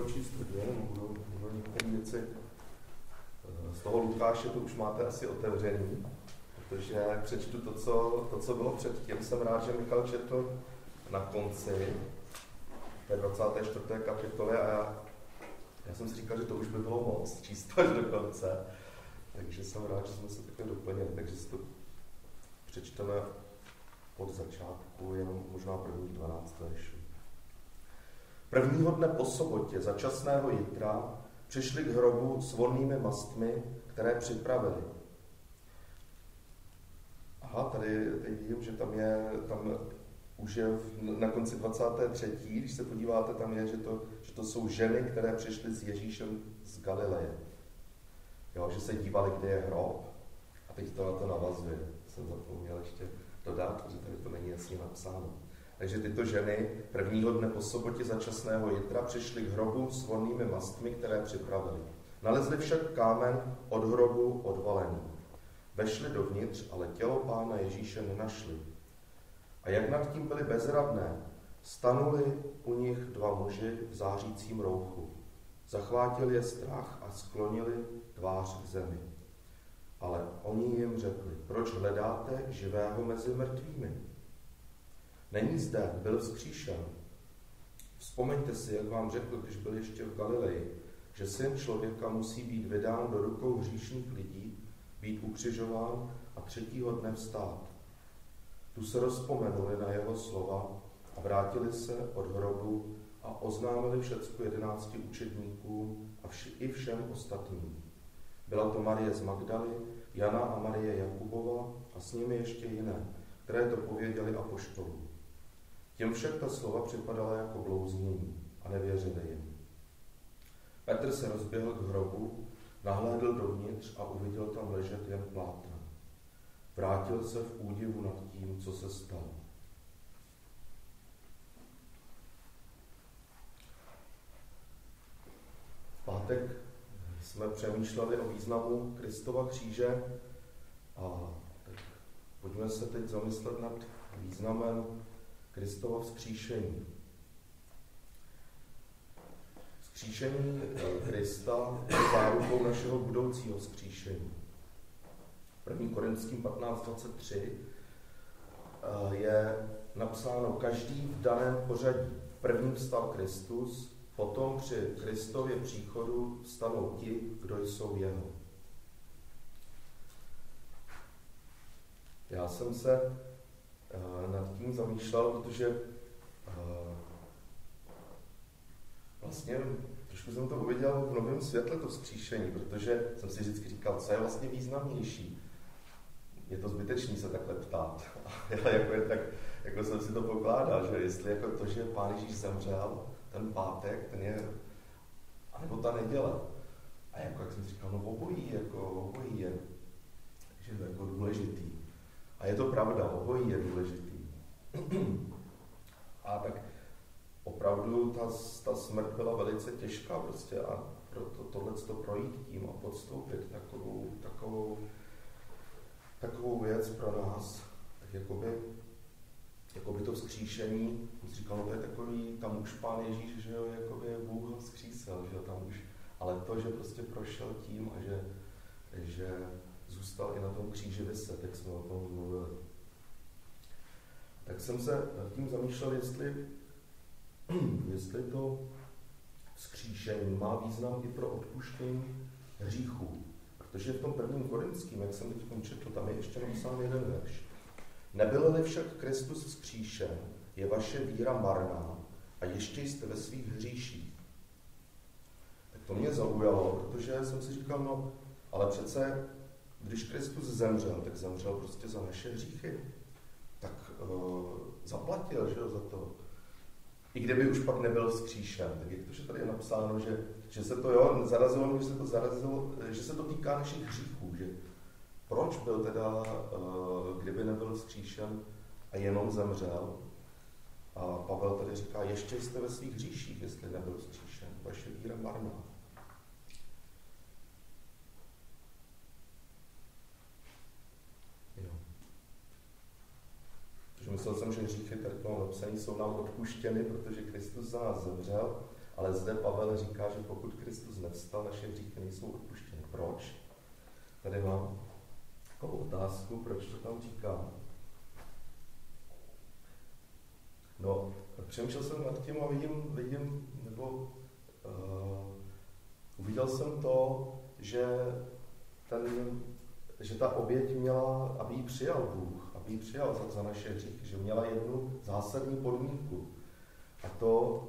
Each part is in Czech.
budou číst hodně, budou některé věci z toho Lukáše, to už máte asi otevřený, protože přečtu to, co bylo předtím. Jsem rád, že Michal četl na konci té 24. kapitoly a já jsem si říkal, že to už by bylo moc číst až do konce, takže jsem rád, že jsme se takhle doplnili, takže si to přečteme od začátku, jenom možná prvních 12 veršů. Prvního dne po sobotě, začasného jitra, přišli k hrobu s vonnými mastmi, které připravili. Aha, tady vidím, že tam už je na konci 23. Když se podíváte, tam je, že to jsou ženy, které přišly s Ježíšem z Galileje. Jo, že se dívali, kde je hrob. A teď to na to navazuje. Jsem zapomněl ještě dodat, že tady to není jasně napsáno. Takže tyto ženy prvního dne po sobotě začasného jitra přišly k hrobu s vonnými mastmi, které připravili. Nalezli však kámen od hrobu odvalený. Vešli dovnitř, ale tělo Pána Ježíše nenašli. A jak nad tím byli bezradné, stanuli u nich dva muži v zářícím rouchu. Zachvátil je strach a sklonili tvář k zemi. Ale oni jim řekli, proč hledáte živého mezi mrtvými? Není zde, byl vzkříšen. Vzpomeňte si, jak vám řekl, když byl ještě v Galileji, že Syn člověka musí být vydán do rukou hříšných lidí, být ukřižován a třetího dne vstát. Tu se rozpomenuli na jeho slova a vrátili se od hrobu a oznámili všecku 11 učedníkům a i všem ostatním. Byla to Marie z Magdaly, Jana a Marie Jakubova a s nimi ještě jiné, které to pověděli apoštolům. Těm však ta slova připadala jako blouznění a nevěřili jim. Petr se rozběhl k hrobu, nahlédl dovnitř a uviděl tam ležet jen plátna. Vrátil se v údivu nad tím, co se stalo. V pátek jsme přemýšleli o významu Kristova kříže a tak pojďme se teď zamyslet nad významem Kristova vzkříšení. Vzkříšení Krista je zárukou našeho budoucího vzkříšení. 1. Korinským 15:23 je napsáno, každý v daném pořadí. Prvním vstal Kristus, potom při Kristově příchodu vstanou ti, kdo jsou jeho. Já jsem se nad tím zamýšlel, protože vlastně trošku jsem to uviděl v novém světle, to vzkříšení, protože jsem si vždycky říkal, co je vlastně významnější. Je to zbytečný se takhle ptát, ale jako jsem si to pokládal, že jestli jako to, že Pán Ježíš zemřel, ten pátek, ten je, anebo ta neděle. A jak jsem si říkal, no obojí je, že to je jako důležitý. A je to pravda, obojí je důležitý. A tak opravdu ta smrt byla velice těžká prostě a proto tohleto projít tím a podstoupit takovou věc pro nás, tak jakoby to vzkříšení, jsem si říkal, no to je takový, tam už Pán Ježíš, že jo, jakoby Bůh ho vzkřísel, že jo, tam už, ale to, že prostě prošel tím a že zůstal i na tom kříži viset, jak jsme o tom mluvili. Tak jsem se nad tím zamýšlel, jestli to vzkříšení má význam i pro odpuštění hříchů. Protože v tom 1. Korinským, jak jsem teď četl, tam je ještě napsán jeden verš. Nebyl-li však Kristus vzkříšen, je vaše víra marná a ještě jste ve svých hříších. Tak to mě zaujalo, protože jsem si říkal, no, ale přece, když Kristus zemřel, tak zemřel prostě za naše hříchy. Tak zaplatil, že jo, za to. I kdyby už pak nebyl vzkříšen, tak jak to, že tady je napsáno, že se to, jo, zarazilo mě, že se to týká našich hříchů, že proč byl teda, kdyby nebyl vzkříšen a jenom zemřel? A Pavel tady říká, ještě jste ve svých hříších, jestli nebyl vzkříšen, vaše víra marná. Jo. Protože myslel jsem, že hříchy tady toho napsaný jsou nám odpuštěny, protože Kristus za nás zemřel, Ale zde Pavel říká, že pokud Kristus nevstal, naše hříchy nejsou odpuštěny. Proč? Tady mám takovou otázku, proč to tam říká. No, přemýšlel jsem nad tím a uviděl jsem to, že ta oběť měla, aby ji přijal Bůh, aby ji přijal za naše hříchy, že měla jednu zásadní podmínku. A to,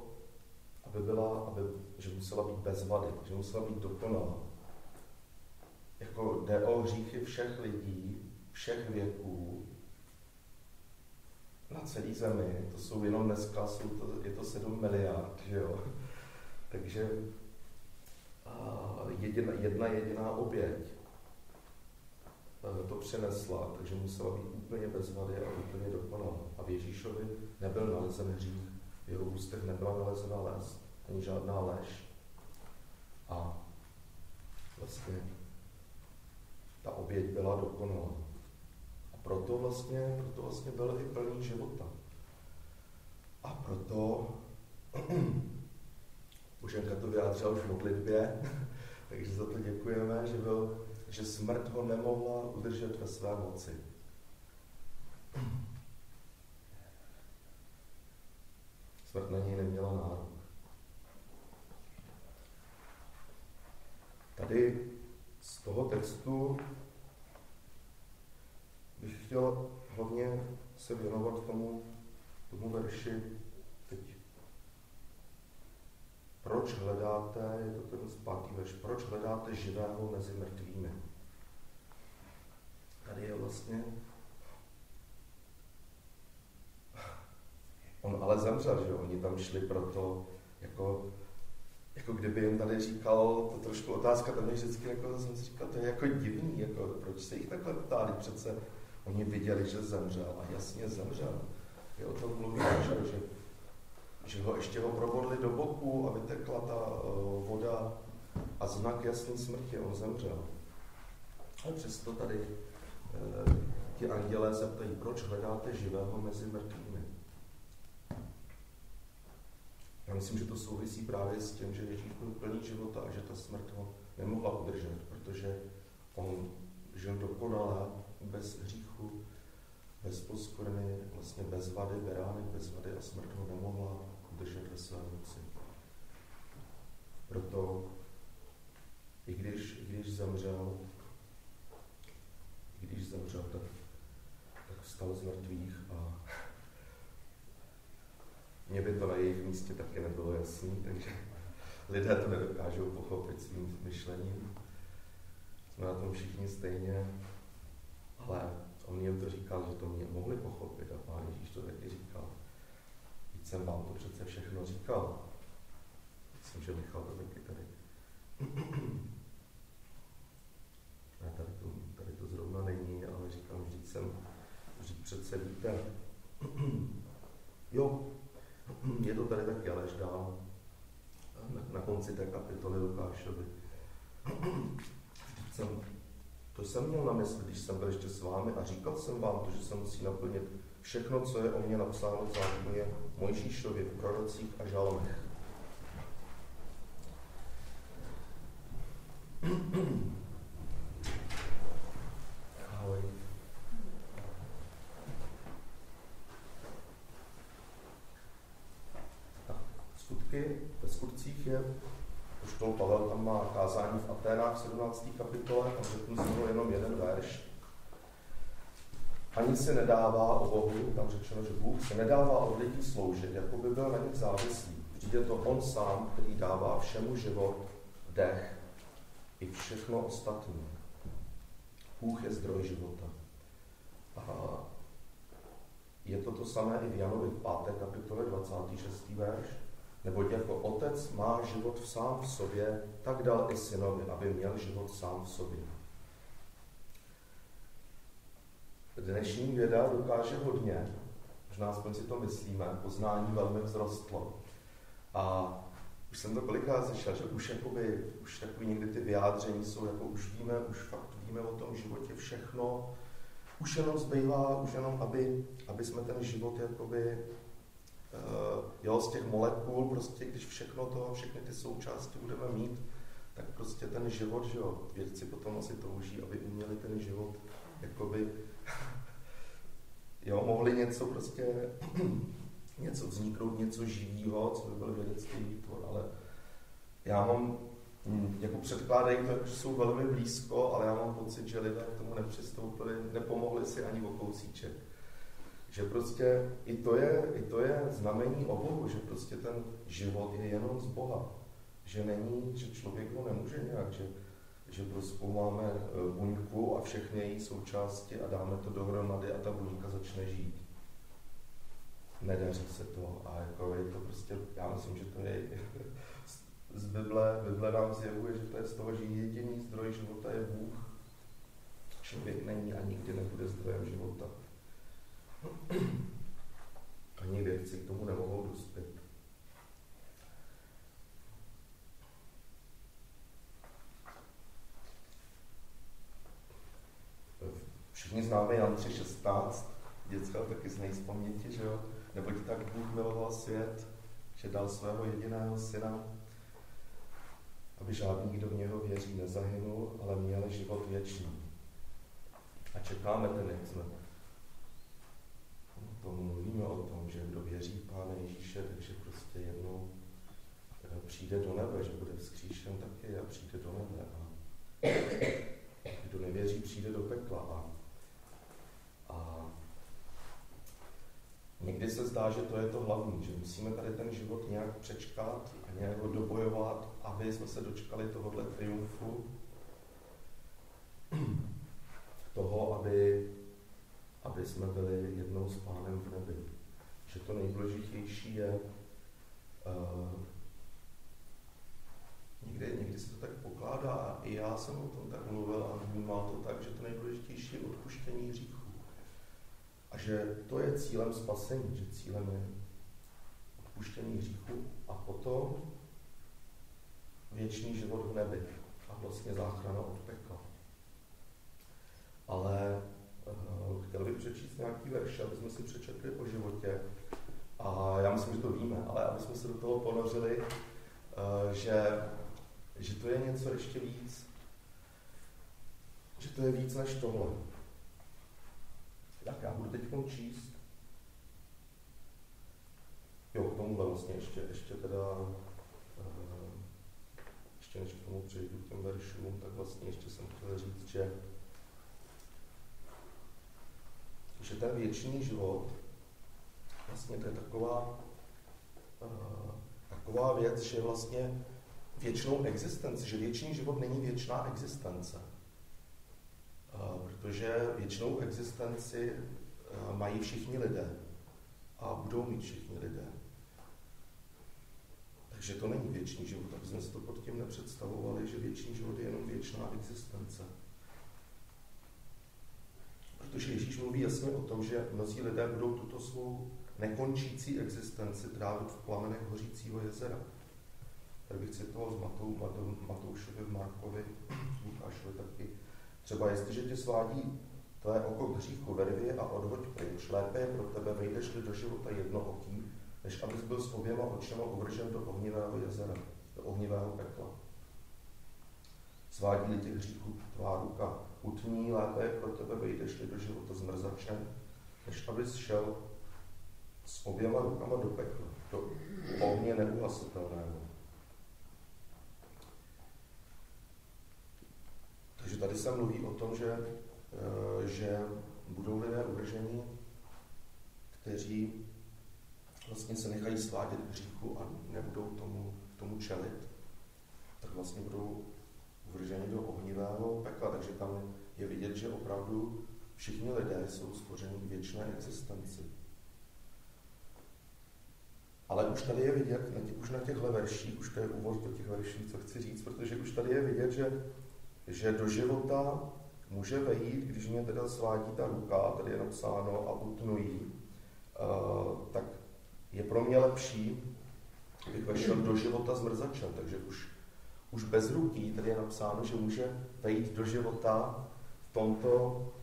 že musela být bez vady, že musela být dokonalá. Jako jde o hříchy všech lidí, všech věků, na celé zemi, to jsou jenom dneska, je to 7 miliard, že jo? Takže jedna jediná oběť to přinesla, takže musela být úplně bez vady a úplně dokonalá. A v Ježíšovi nebyl nalezen hřích, v jeho ústech nebyla nalezena les, ani žádná lež. A vlastně ta oběť byla dokonalá. A proto vlastně byl i plný života. A proto Boženka to vyjádřila už v modlitbě, takže za to děkujeme, že smrt ho nemohla udržet ve své moci. Smrt na něj neměla nárok. Tady z toho textu bych chtěl hlavně se věnovat tomu verši teď. Proč hledáte, je to ten 5. verš, proč hledáte živého mezi mrtvými? Tady je vlastně, on ale zemřel, že oni tam šli proto, jako kdyby jim tady říkal, to trošku otázka, tam je vždycky, jako jsem si říkal, to je jako divný, jako proč se jich takhle ptali, přece oni viděli, že zemřel a jasně zemřel. Je o tom mluví, že ho probodli do boku a vytekla ta voda a znak jasný smrti, on zemřel. Ale přesto tady ti andělé se ptají, proč hledáte živého mezi mrtvými. Já myslím, že to souvisí právě s tím, že Ježíš byl plný života a že ta smrt ho nemohla udržet, protože on žil dokonale, bez hříchu, bez poskvrny, vlastně bez vady, beránek bez vady a smrt ho nemohla udržet ve své moci. Proto, i když zemřel, tak vstal z mrtvých a mně by to na jejich místě taky nebylo jasný, takže lidé to nedokážou pochopit svým myšlením. Jsme na tom všichni stejně, ale on jim to říkal, že to mě mohli pochopit a Pán Ježíš to taky říkal. Víc jsem vám to přece všechno říkal. Myslím, že Michal to taky tady. Ne, tady to zrovna není, ale říkám, vždyť přece víte. Jo, je to tady taky, ale až dál. Na konci té kapitoly Lukášovi. To jsem měl na mysli, když jsem byl ještě s vámi a říkal jsem vám to, že se musí naplnit všechno, co je o mě napsáno v zákoně Mojžíšově, v prorocích a žalmech. Ahoj. Ve skutcích je, apoštol Pavel tam má kázání v Aténách v 17. kapitole, tam řeknu z toho jenom jeden verš. Ani se nedává o Bohu, tam řečeno, že Bůh se nedává od lidí sloužit, jako by byl na nich závislý. Vždyť je to on sám, který dává všemu život, dech i všechno ostatní. Bůh je zdroj života. A je to samé i v Janovi v 5. kapitole 26. verš. Neboť jako otec má život sám v sobě, tak dal i synovi, aby měl život sám v sobě. Dnešní věda dokáže hodně, možná aspoň si to myslíme, poznání velmi vzrostlo. A už jsem to kolikrát slyšel, že už takový někdy ty vyjádření jsou, jako už fakt víme o tom životě všechno, už jenom zbývá, aby jsme ten život jakoby jo, z těch molekul, prostě když všechny ty součásti budeme mít, tak prostě ten život, že jo, vědci potom asi touží, aby uměli ten život, jakoby, jo, mohli něco prostě, něco vzniknout, něco živýho, co by byl vědecký výtvor, ale já mám, jako předkládají to, že jsou velmi blízko, ale já mám pocit, že lidé k tomu nepřistoupili, nepomohli si ani o kousíček. Že prostě i to je znamení o Bohu, že prostě ten život je jenom z Boha. Že není, že člověk ho nemůže nějak, že prozkoumáme buňku a všechny její součásti a dáme to dohromady a ta buňka začne žít. Nedaří se to a jako je to prostě, já myslím, že to je z Bible nám zjevuje, že to je z toho, že jediný zdroj života je Bůh. Člověk není a nikdy nebude zdrojem života. Ani vědci k tomu nemohou dospět. Všichni známe Jan 3,16, děcka taky znají z paměti, že jo? Neboť tak Bůh miloval svět, že dal svého jediného syna, aby žádný, kdo v něho věří, nezahynul, ale měl život věčný. A čekáme ten, jak jsme mluvíme o tom, že kdo věří v Pána Ježíše, takže prostě jednou přijde do nebe, že bude vzkříšen taky a přijde do nebe. A kdo nevěří, přijde do pekla. A někdy se zdá, že to je to hlavní, že musíme tady ten život nějak přečkat a nějak ho dobojovat, aby jsme se dočkali tohohle triumfu, toho, aby jsme byli jednou s Pánem v nebi. Že to nejdůležitější je, někdy se to tak pokládá a i já jsem o tom tak mluvil a vnímal to tak, že to nejdůležitější je odpuštění hříchů. A že to je cílem spasení, že cílem je odpuštění hříchů a potom věčný život v nebi a vlastně záchrana od pekla. Ale chtěl bych přečíst nějaký verš, aby jsme si přečetli o životě. A já myslím, že to víme, ale aby jsme se do toho ponořili, že to je něco ještě víc. Že to je víc než tohle. Tak já budu teď číst. Jo, k tomu vlastně ještě teda, ještě než k tomu přejdu k těm veršům, tak vlastně ještě jsem chtěl říct, že ten věčný život, vlastně to je taková věc, že vlastně věčnou existenci, že věčný život není věčná existence. Protože věčnou existenci mají všichni lidé a budou mít všichni lidé. Takže to není věčný život, aby jsme si to pod tím nepředstavovali, že věčný život je jenom věčná existence. Protože Ježíš mluví jasně o tom, že mnozí lidé budou tuto svou nekončící existenci trávit v plamenech hořícího jezera. Tady bych citoval z Matoušovi, Markovi, Lukášovi taky. Třeba jestliže tě svádí tvé oko k hříchu, vervi a odhoď pryč. Lépe je pro tebe, vejdeš-li do života jednooký, než abys byl s oběma očima uvržen do ohnivého jezera, do ohnivého pekla. Svádí-li tě hříchu tvá ruka, utní, lépe je pro tebe, vejdeš-li do života zmrzačem, než abys šel s oběma rukama do pekla, do ohně neuhasitelného. Takže tady se mluví o tom, že budou lidé uvrženi, kteří vlastně se nechají svádět k hříchu a nebudou tomu čelit, tak vlastně budou uvrženi do ohnivého pekla. Takže tam je vidět, že opravdu všichni lidé jsou stvořeni k věčné existenci. Ale už tady je vidět, už na těchto verších, už to je úvod do těch verší, co chci říct, protože už tady je vidět, že do života může vejít, když mě teda svádí ta ruka, tady je napsáno a utnu jí, tak je pro mě lepší, kdybych vešel do života zmrzačem, takže už bez ruky, tady je napsáno, že může vejít do života v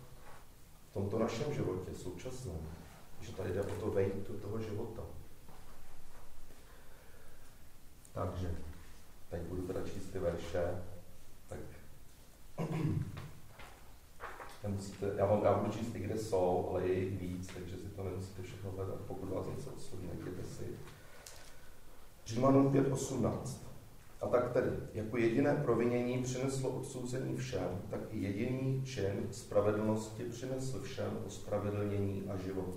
tomto našem životě současném. Že tady jde o to vejít do toho života. Takže, teď budu teda číst ty verše, tak nemusíte, já budu číst i kde jsou, ale je jich víc, takže si to nemusíte všechno hledat, pokud vás něco osloví, najděte si. Římanům 5:18. A tak tedy, jako jediné provinění přineslo odsouzení všem, tak i jediný čin spravedlnosti přinesl všem ospravedlnění a život.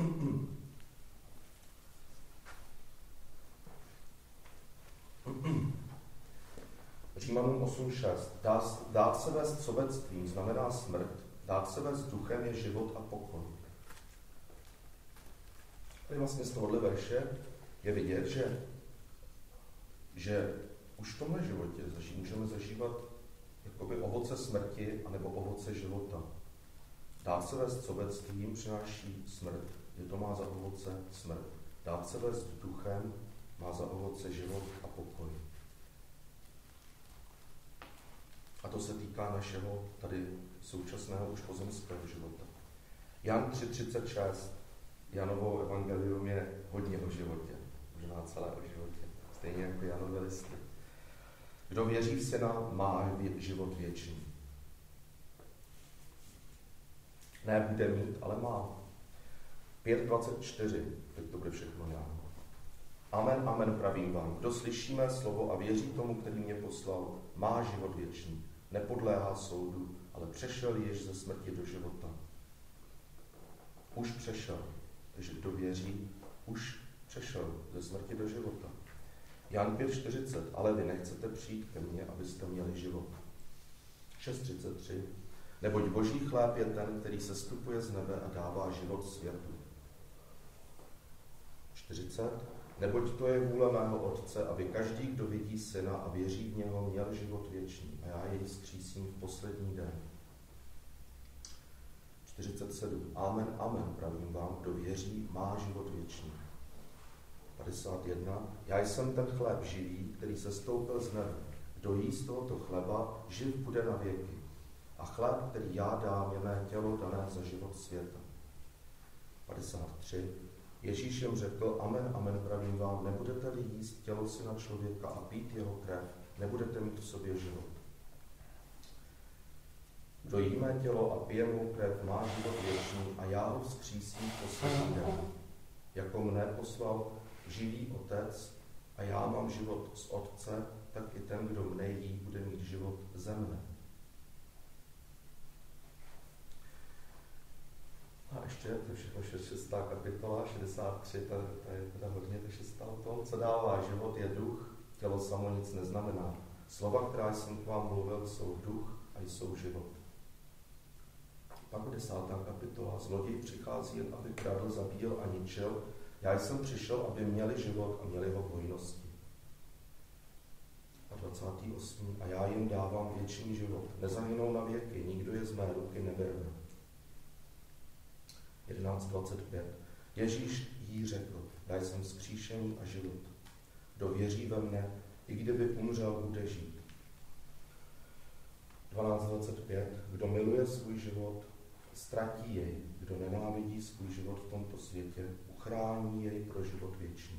Římanům 8:6. Dát se vést sobectvím znamená smrt, dát se vést duchem je život a pokoj. Tady vlastně z tohohle verše je vidět, že už v tomhle životě můžeme zažívat jakoby ovoce smrti anebo ovoce života. Dát se vést sobectvím přináší smrt, je to má za ovoce smrt. Dát se vést duchem má za ovoce život a pokoj. A to se týká našeho tady současného už pozemského života. Jan 3:36. Janovo evangelium je hodně o životě, možná celé o životě, stejně jako Janové listy. Kdo věří v Syna, má život věčný. Ne bude mít, ale má. 5:24. Teď to bude všechno Jan. Amen, amen, pravím vám. Kdo slyší mé slovo a věří tomu, který mě poslal, má život věčný. Nepodléhá soudu, ale přešel již ze smrti do života. Už přešel. Takže kdo věří, už přešel ze smrti do života. Jan 5:40. Ale vy nechcete přijít ke mně, abyste měli život. 6:33. Neboť boží chléb je ten, který sestupuje z nebe a dává život světu. 40. Neboť to je vůle mého Otce, aby každý, kdo vidí Syna a věří v něho, měl život věčný a já jej vzkřísím v poslední den. 47. Amen, amen, pravím vám, kdo věří, má život věčný. 51. Já jsem ten chléb živý, který sestoupil z nebe. Kdo jí z tohoto chleba, živ bude na věky. A chléb, který já dám, je mé tělo dané za život světa. 53. Ježíš jim řekl, amen, amen, pravím vám, nebudete-li jíst tělo Syna člověka a pít jeho krev, nebudete mít v sobě život. Kdo jí mé tělo a pije mou krev, má život věčný a já ho vzkřísím v poslední den. Jako mne poslal živý Otec a já mám život z Otce, tak i ten, kdo mne jí, bude mít život ze mne. A ještě to je všechno 6. kapitola, 63, to je teda hodně, to 6. o tom, co dává život, je duch, tělo samo nic neznamená. Slova, která jsem k vám mluvil, jsou duch a jsou život. Pak 10. kapitola, zloděj přichází jen, aby kradl, zabíjel a ničil. Já jsem přišel, aby měli život a měli ho v hojnosti. A 28. A já jim dávám věčný život. Nezahynou na věky, nikdo je z mé ruky nebere. 11:25. Ježíš jí řekl, já jsem vzkříšení a život. Kdo věří ve mne, i kdyby umřel, bude žít. 12:25. Kdo miluje svůj život, ztratí jej. Kdo nenávidí svůj život v tomto světě, uchrání jej pro život věčný.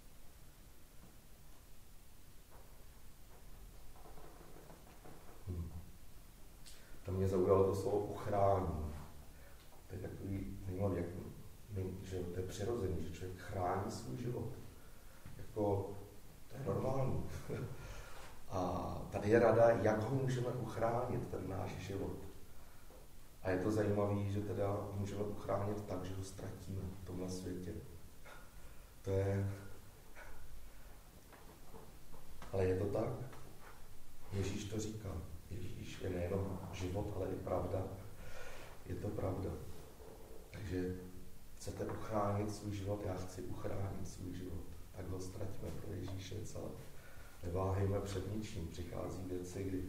To mě zaujalo to slovo uchrání. To je takový zajímavý, že to je přirozený, že člověk chrání svůj život. Jako, to je normální. A tady je rada, jak ho můžeme uchránit, ten náš život. A je to zajímavé, že teda můžeme uchránit tak, že ho ztratíme v tomhle světě. To je... Ale je to tak? Ježíš to říká. Ježíš je nejenom život, ale i pravda. Je to pravda. Takže chcete uchránit svůj život, já chci uchránit svůj život. Tak ho ztratíme pro Ježíše celé. Neváhejme před ničím. Přichází věci, kdy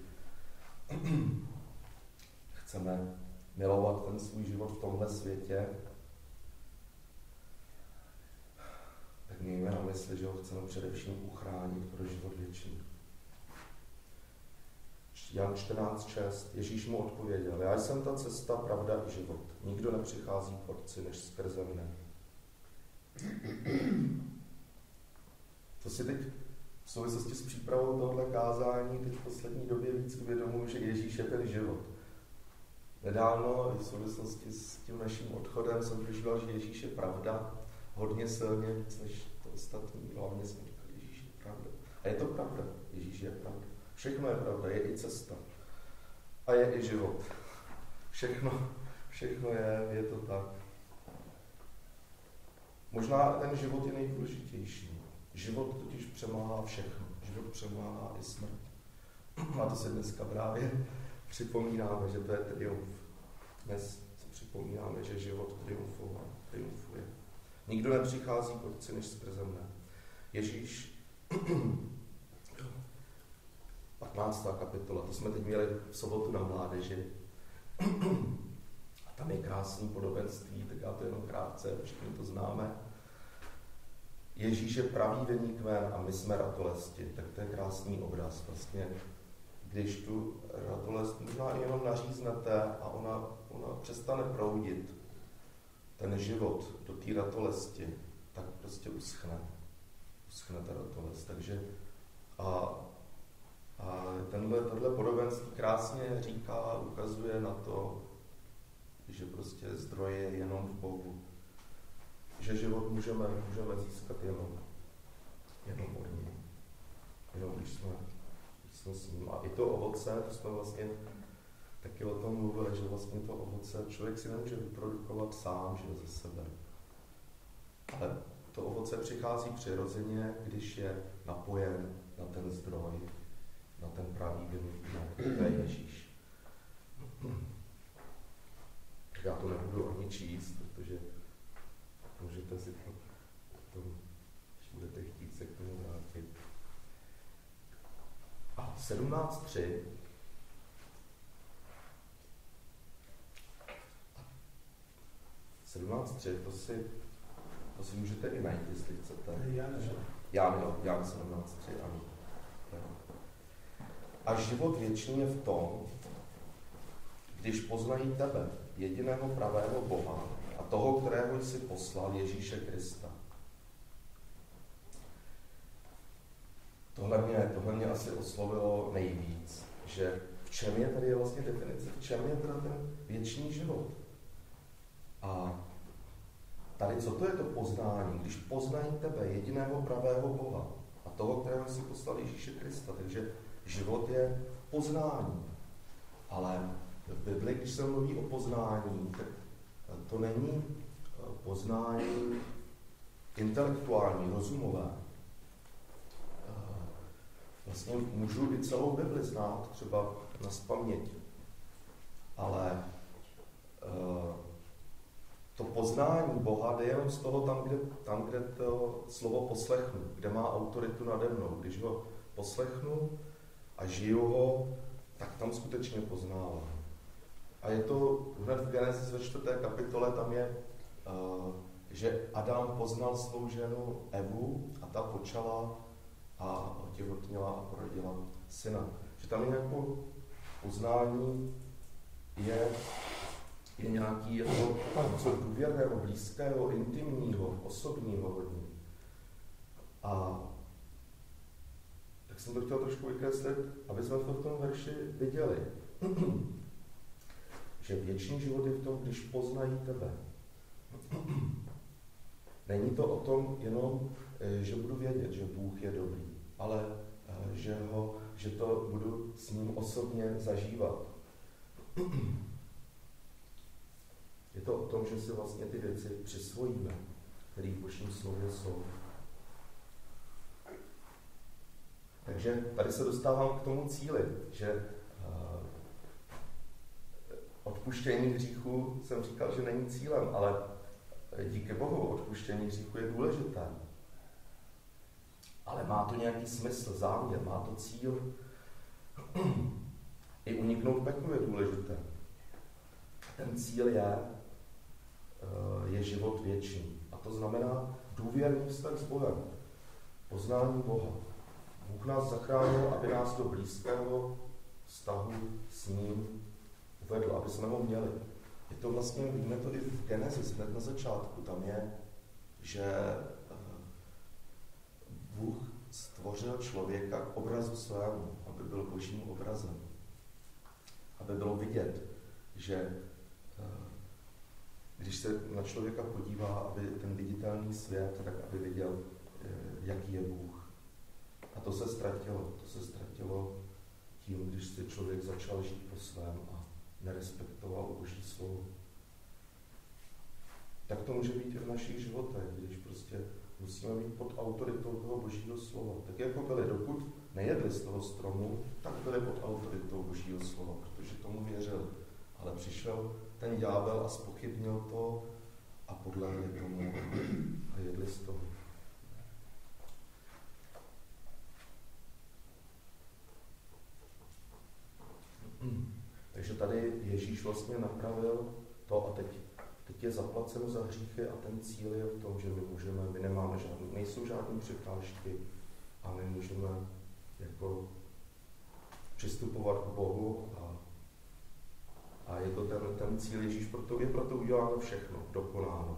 chceme milovat ten svůj život v tomhle světě, tak mějme na mysli, že ho chceme především uchránit pro život věčný. Jan 14:6. Ježíš mu odpověděl, já jsem ta cesta, pravda i život. Nikdo nepřichází k Otci, než skrze mne. Co v souvislosti s přípravou tohoto kázání teď v poslední době víc uvědomuji, že Ježíš je ten život. Nedávno v souvislosti s tím naším odchodem jsem prožíval, že Ježíš je pravda, hodně silně víc než to ostatní. Hlavně jsem říkal, Ježíš je pravda. A je to pravda. Ježíš je pravda. Všechno je pravda, je i cesta. A je i život. Všechno je to tak. Možná ten život je nejdůležitější. Život totiž přemáhá všechno. Život přemáhá i smrt. A to se dneska právě připomínáme, že to je triumf. Dnes si připomínáme, že život triumfuje. Nikdo nepřichází k Otci než skrze mne. Ježíš, 15. kapitola, to jsme teď měli v sobotu na mládeži. A tam je krásný podobenství, tak já to jenom krátce, všichni to známe. Ježíš je pravý vinný kmen a my jsme ratolesti. Tak to je krásný obraz. Vlastně, když tu ratolest možná jenom naříznete a ona přestane proudit, ten život do té ratolesti, tak prostě uschne. Uschne ta ratolest. Takže a tenhle podobenství krásně říká, ukazuje na to, že prostě zdroj je jenom v Bohu. Že život můžeme získat jenom od něj. Jenom když jsme s ním. A i to ovoce, to jsme vlastně taky o tom mluvili, že vlastně to ovoce člověk si nemůže vyprodukovat sám, že ze sebe. Ale to ovoce přichází přirozeně, když je napojen na ten zdroj, na ten pravý vinný kmen, to je Ježíš. Já to nebudu ani číst, protože můžete si to potom, když budete chtít, se k tomu vrátit. A 17.3 to si můžete i najít, jestli chcete. Jan 17.3, ano. A život věčný je v tom, když poznají tebe, jediného pravého Boha, a toho, kterého jsi poslal, Ježíše Krista. Tohle mě asi oslovilo nejvíc, že v čem je tady vlastně definice, v čem je teda ten věčný život. A tady, co to je to poznání, když poznají tebe, jediného pravého Boha, a toho, kterého jsi poslal, Ježíše Krista. Takže život je poznání. Ale v Bibli, když se mluví o poznání, tak to není poznání intelektuální, rozumové. Vlastně můžu i celou Bibli znát, třeba nazpaměť. Ale to poznání Boha jde jenom z toho tam, kde to slovo poslechnu, kde má autoritu nade mnou. Když ho poslechnu a žiju ho, tak tam skutečně poznávám. A je to hned v Genesis ve 4. kapitole, tam je, že Adam poznal svou ženu Evu a ta počala a otěhotněla a porodila syna. Že tam je jako poznání je nějaký jako něco důvěrného, blízkého, intimního, osobního hodně. A tak jsem to chtěl trošku vykreslit, aby jsme to v tom verši viděli. Že věčný život je v tom, když poznají tebe. Není to o tom jenom, že budu vědět, že Bůh je dobrý, ale že to budu s ním osobně zažívat. Je to o tom, že si vlastně ty věci přisvojíme, které v Božím slově jsou. Takže tady se dostávám k tomu cíli, že odpuštění hříchu jsem říkal, že není cílem, ale díky Bohu odpuštění hříchu je důležité. Ale má to nějaký smysl, záměr, má to cíl. I uniknout peklu je důležité. Ten cíl je život věčný. A to znamená důvěrný vztah s Bohem. Poznání Boha. Bůh nás zachránil, aby nás do blízkého vztahu s ním uvedl, aby jsme ho měli. Je to vlastně, víme to i v Genesis, hned na začátku. Tam je, že Bůh stvořil člověka k obrazu svému, aby byl božím obrazem. Aby bylo vidět, že když se na člověka podívá, aby ten viditelný svět, tak aby viděl, jaký je Bůh. A to se ztratilo. To se ztratilo tím, když se člověk začal žít po svém a nerespektoval Boží slovo. Tak to může být i v našich životech, když prostě musíme být pod autoritou toho Božího slova. Tak jako byli, dokud nejedli z toho stromu, tak byli pod autoritou Božího slova, protože tomu věřili. Ale přišel ten ďábel a zpochybnil to a podlehli tomu a jedli z toho. Takže tady Ježíš vlastně napravil to a teď je zaplaceno za hříchy a ten cíl je v tom, že my nemáme žádný, nejsou žádné překážky a my můžeme jako přistupovat k Bohu a je to ten cíl Ježíš, je proto uděláno všechno, dokonáno.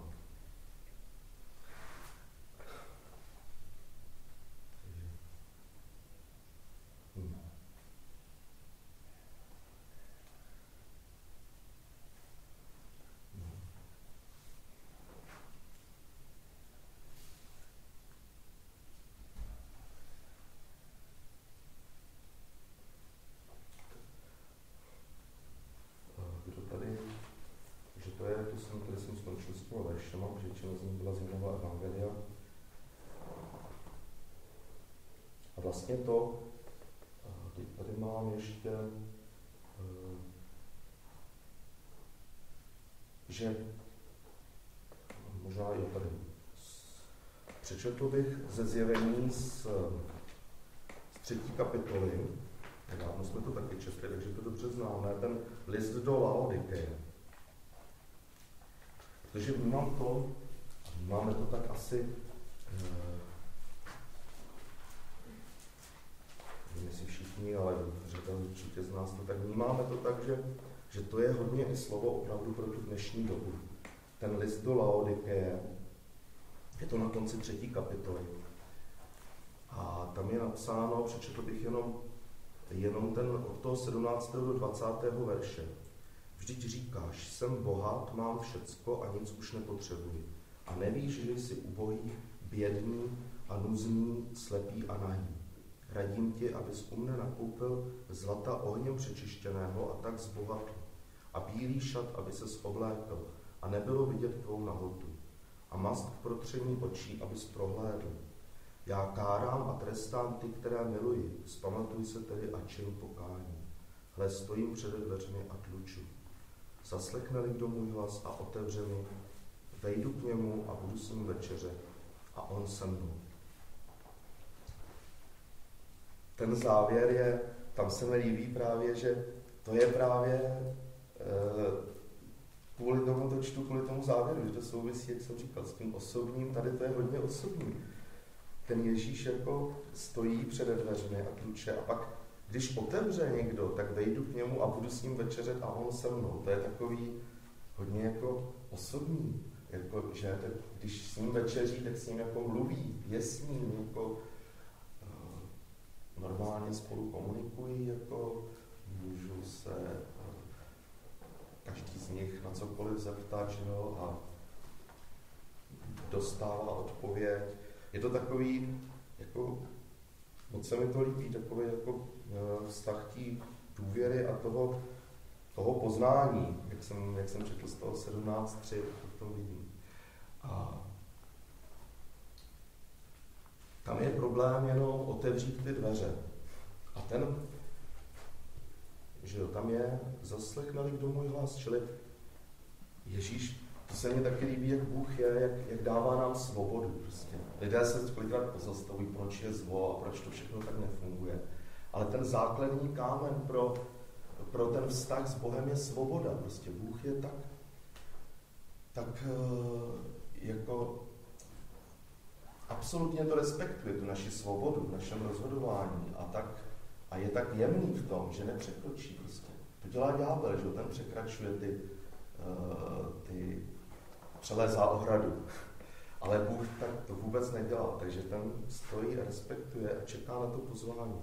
Tady jsem skončil s těmi veršema, protože většina z nich byla z jiného evangelia. A vlastně to, teď tady mám ještě, že možná i tady přečetl bych ze Zjevení z 3. kapitoly, nedávno jsme to taky četli, takže to dobře známe, ten list do Laodikeje. Protože máme to tak asi, nevím jestli všichni, ale řada určitě z nás to tak vnímáme to tak, že to je hodně i slovo opravdu pro tu dnešní dobu. Ten list do Laodikeje, je to na konci 3. kapitoly. A tam je napsáno, přečetl bych jenom ten od toho 17. do 20. verše. Vždyť říkáš, jsem bohat, mám všecko a nic už nepotřebuji. A nevíš, že jsi ubohý, bědný a nuzný, slepý a nahý. Radím ti, abys u mne nakoupil zlata ohněm přečištěného a tak zbohatl. A bílý šat, aby ses oblékl a nebylo vidět tvou nahotu. A mast k protření očí, abys prohlédl. Já kárám a trestám ty, které miluji. Vzpamatuj se tedy a čin pokání. Hle, stojím před dveřmi a tluču. Zaslechne-li kdo můj hlas a otevře mi, vejdu k němu a budu s ním večeřet a on se mnou. Ten závěr je, tam se mi líbí právě, že to je právě kvůli tomu závěru, že to souvisí, jak jsem říkal, s tím osobním, tady to je hodně osobní. Ten Ježíš jako stojí před dveřmi a tluče a pak když otevře někdo, tak vejdu k němu a budu s ním večeřet a on se mnou. To je takový hodně jako osobní. Jako, že když s ním večeří, tak s ním jako mluví, je s ním, jako normálně spolu komunikují, jako můžu se každý z nich na cokoliv zeptat, a dostává odpověď. Je to takový, jako moc se mi to líbí, takový jako vztah té důvěry a toho poznání, jak jsem četl z toho 17.3, v tom vidím. A tam je problém jenom otevřít ty dveře. A tam je, zaslechne-li kdo můj hlas, čili Ježíš, to se mi taky líbí, jak Bůh je, jak dává nám svobodu. Prostě. Lidé se kolikrát pozastavují, proč je zlo a proč to všechno tak nefunguje. Ale ten základní kámen pro ten vztah s Bohem je svoboda. Prostě Bůh je tak jako absolutně to respektuje, tu naši svobodu v našem rozhodování a je tak jemný v tom, že nepřekročí prostě. To dělá ďábel, že ten překračuje ty přelézá ohradu. Ale Bůh tak to vůbec nedělá, takže ten stojí, respektuje a čeká na to pozvání.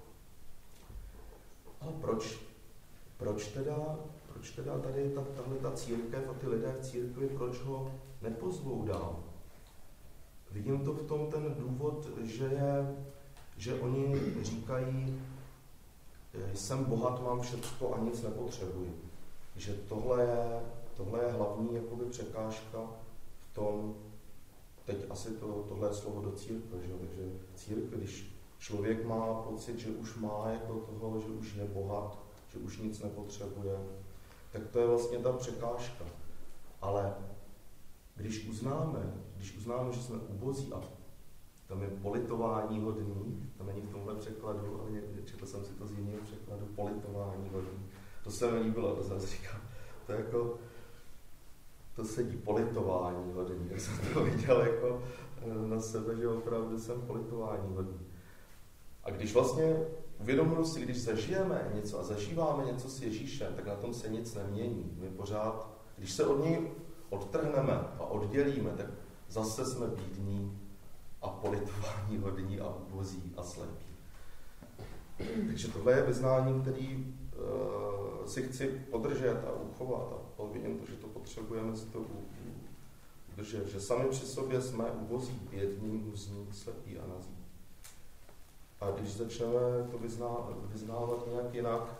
Ale proč teda tady tahle ta církev a ty lidé v církvi, proč ho nepozvou dál? Vidím to v tom ten důvod, že oni říkají, jsem bohat, mám všecko a nic nepotřebuji. Že tohle je hlavní jakoby překážka v tom, teď asi tohle je slovo do církve, že v církvi, když člověk má pocit, že už má jako toho, že už je bohat, že už nic nepotřebuje, tak to je vlastně ta překážka. Ale když uznáme, že jsme ubozí a tam je politování hodný, to není v tomhle překladu, ale četl jsem si to z jiného překladu, politování hodný. To se mi líbilo, to jsem si říkal, to je jako, to sedí, politování hodný, jak jsem to viděl jako na sebe, že opravdu jsem politování hodný. A když vlastně uvědomuji si, když zažijeme něco a zažíváme něco s Ježíšem, tak na tom se nic nemění. My pořád, když se od něj odtrhneme a oddělíme, tak zase jsme bídní a politování hodní a ubozí a slepí. Takže tohle je vyznání, který si chci podržet a uchovat a vidím to, že to potřebujeme si to udržet, že sami při sobě jsme ubozí, bědní, nuzní, slepí a nazí. A když začneme to vyznávat nějak jinak,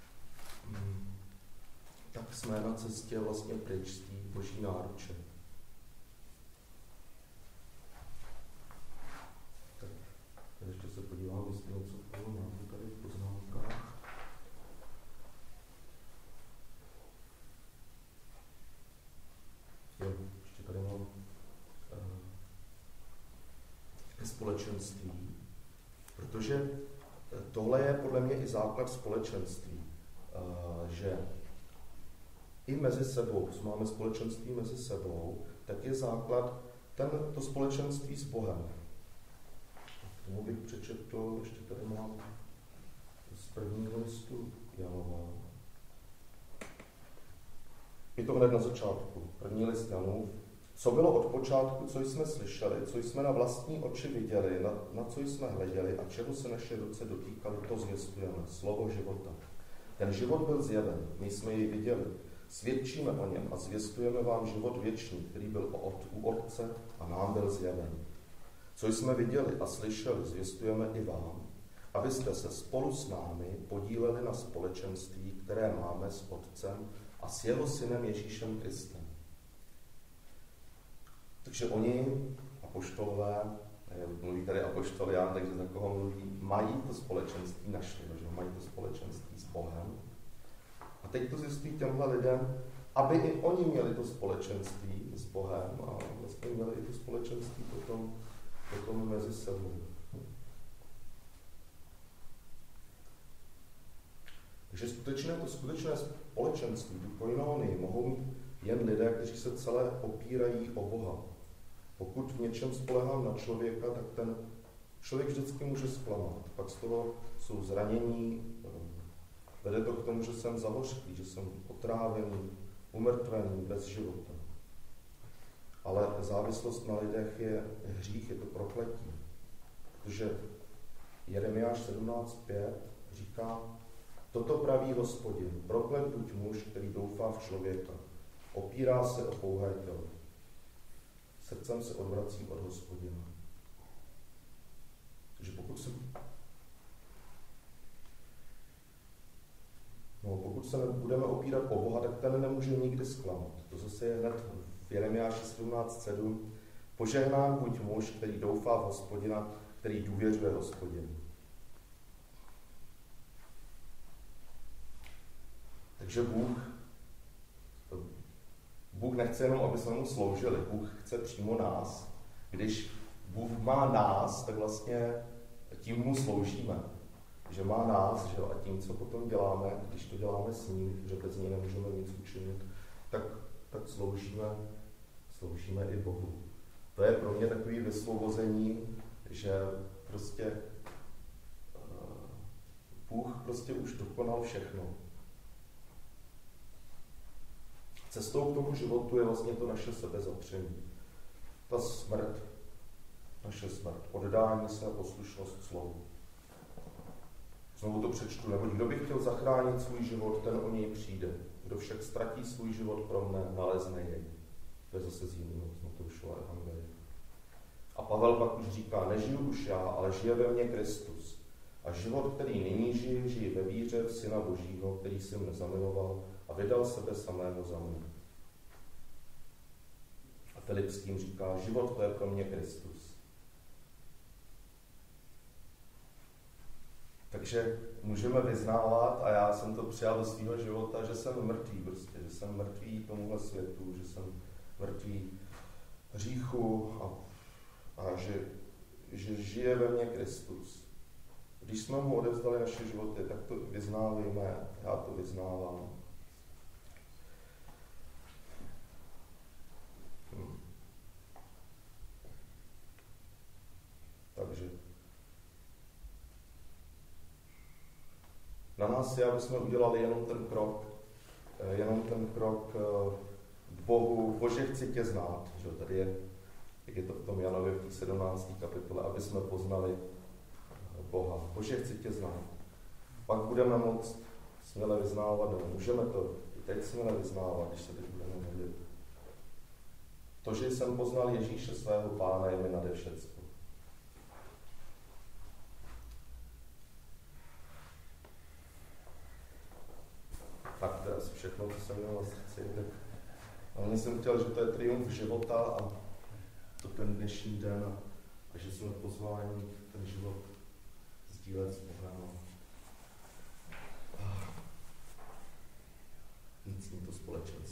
tak jsme na cestě vlastně pryč z té boží náruče. Tak ještě se podívám, jestli něco toho mám tady v poznámkách. Jo, ještě tady mám společenství, protože tohle je podle mě i základ společenství, že i mezi sebou, co máme společenství mezi sebou, tak je základ to společenství s Bohem. K tomu bych přečetl, ještě tady mám z prvního listu Janova. Je to hned na začátku, první list Janův. Co bylo od počátku, co jsme slyšeli, co jsme na vlastní oči viděli, na co jsme hleděli a čeho se naše ruce dotýkaly, to zvěstujeme, slovo života. Ten život byl zjeven, my jsme jej viděli, svědčíme o něm a zvěstujeme vám život věčný, který byl u Otce a nám byl zjeven. Co jsme viděli a slyšeli, zvěstujeme i vám, abyste se spolu s námi podíleli na společenství, které máme s Otcem a s jeho synem Ježíšem Kristem. Takže oni, apoštolové, mluví tady apoštol Jan, takže za koho mluví, mají to společenství našli, že mají to společenství s Bohem. A teď to zjistí těmhle lidem, aby i oni měli to společenství s Bohem a vlastně měli i to společenství potom mezi sebou. Takže skutečné společenství, tu koinonii, mohou mít jen lidé, kteří se celé opírají o Boha. Pokud v něčem spolehám na člověka, tak ten člověk vždycky může zklamat. Pak z toho jsou zranění, vede to k tomu, že jsem zahořklý, že jsem otrávený, umrtvený, bez života. Ale závislost na lidech je hřích, je to prokletí. Protože Jeremiáš 17.5 říká, toto praví Hospodin, proklet buď muž, který doufá v člověka, opírá se o pouhé tělo. Srdcem se odvrací od Hospodina. Takže pokud se budeme opírat o Boha, tak ten nemůže nikdy zklamat. To zase je hned v Jeremiáši 17.7. Požehnán buď muž, který doufá v Hospodina, který důvěřuje Hospodinu. Takže Bůh nechce jenom, aby jsme mu sloužili. Bůh chce přímo nás. Když Bůh má nás, tak vlastně tím mu sloužíme. Že má nás, že? A tím, co potom děláme, když to děláme s ním, že bez něj nemůžeme nic učinit, tak sloužíme i Bohu. To je pro mě takový vysvobození, že prostě Bůh prostě už dokonal všechno. Cestou k tomu životu je vlastně to naše sebezapření. Ta smrt, naše smrt, oddání se a poslušnost slovu. Znovu to přečtu, neboť kdo by chtěl zachránit svůj život, ten o něj přijde. Kdo však ztratí svůj život pro mne, nalezne jej. To je zase z jiného, z Matoušova evangelia. A Pavel pak už říká, nežiju už já, ale žije ve mně Kristus. A život, který nyní žije, žije ve víře v Syna Božího, který si mne zamiloval a vydal sebe samého za mě. A Filipským říká, život to je pro mě Kristus. Takže můžeme vyznávat, a já jsem to přijal do svého života, že jsem mrtvý prostě, že jsem mrtvý tomuhle světu, že jsem mrtvý hříchu a že žije ve mně Kristus. Když jsme mu odevzdali naše životy, tak to vyznávejme, já to vyznávám. Takže na nás je, aby jsme udělali jenom ten krok k Bohu. Bože, chci tě znát. Že? Tady je, jak je to v tom Janově v té 17. kapitole, aby jsme poznali Boha. Bože, chci tě znát. Pak budeme moct směle vyznávat, nebo můžeme to i teď směle vyznávat, když se teď budeme modlit. To, že jsem poznal Ježíše svého Pána, je mi nade všecko. Tak to je asi všechno, co jsem měl na srdci. Hlavně jsem chtěl, že to je triumf života a to ten dnešní den a že jsme pozváni ten život sdílet s Bohem. Mít s ním to společenství.